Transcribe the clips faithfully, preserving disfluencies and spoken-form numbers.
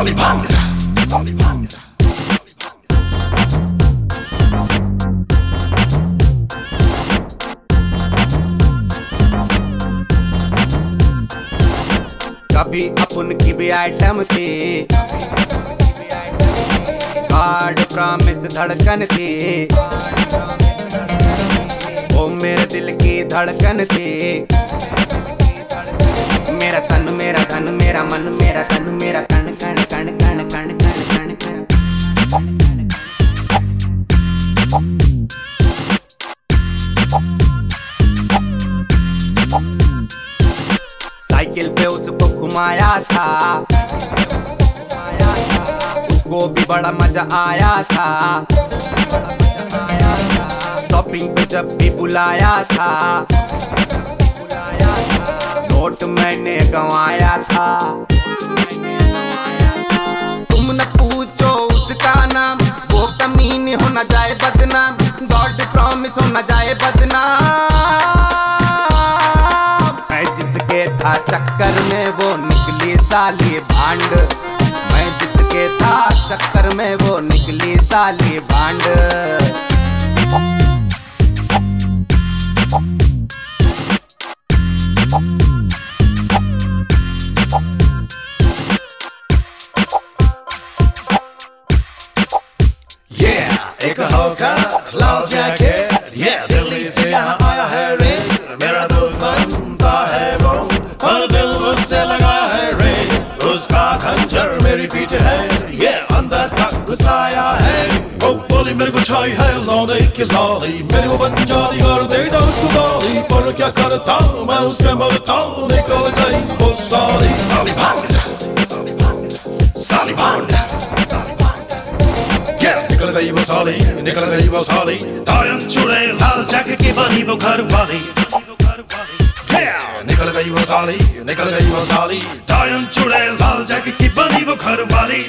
Sally Bhangra, Sally Bhangra. कभी अपन की भी आइटम थी, हार्ड प्रॉमिस धड़कन थी, ओ मेरे दिल की धड़कन थी। मेरा तन मेरा धन मेरा मन मेरा तन मेरा कण कण कण कण कण कण कण कण। साइकिल पे उसको घुमाया था, उसको भी बड़ा मजा आया था। शॉपिंग पे जब भी बुलाया था, नोट मैंने गंवाया था। तुम न पूछो उसका नाम, वो कमीनी हो न जाए बदनाम, गॉड प्रॉमिस हो न जाए बदनाम। मैं जिसके था चक्कर में वो निकली साली भांड, मैं जिसके था चक्कर में वो निकली साली भांड। एक होगा लाल जैकेट, yeah, दिल्ली से यहाँ आया है रे, मेरा दोस्त बनता है वो, पर दिल उससे लगा है रे, उसका खंजर मेरी पीठ है, ये अंदर तक घुसाया है। वो बोली मेरे को छाई है लौंडे की लौली, मेरे को बन जाती और दे दो उसको गाली, पर क्या करता हूँ मैं उसके मरता हूँ, निकल गई वो साली। Sally Bhangra, Sally Bhangra, Sally Bhangra, निकल गई वो साली, निकल गई वो साली, डायन चूड़े लाल जैकेट की बनी वो घर वाली। निकल गई वो साली, निकल गई वो साली, डायन चूड़े लाल जैकेट की बनी वो घर वाली।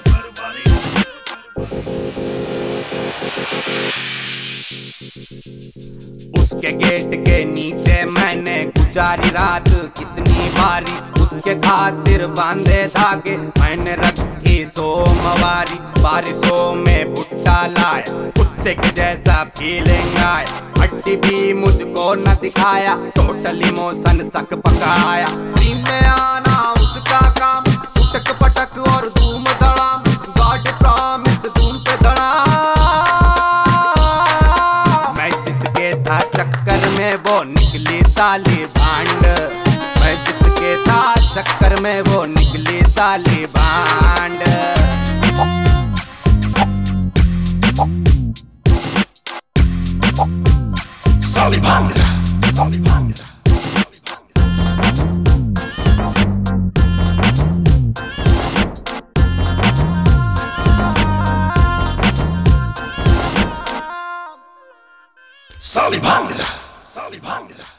उसके गेट के नीचे मैंने गुजारी रात कितनी बारी, उसके खातिर बांधे धागे मैंने रखी सोमवारी। बारिशों में भुट्टा लाया, कुत्ते के जैसा फीलिंग आया, हड्डी भी मुझको न दिखाया, टोटल इमोशन सक पकाया। ड्रीम में आना उसका काम, उटक पटक और धूम धड़ाम, गॉड प्रॉमिस धूम पे धड़ाम। मैं जिसके था चक्कर में वो निकली साली भांड, मैं जिसके था चक्कर में वो निकली साली भांड। Sally Bhangra, Sally Bhangra. Sally Bhangra, Sally Bhangra.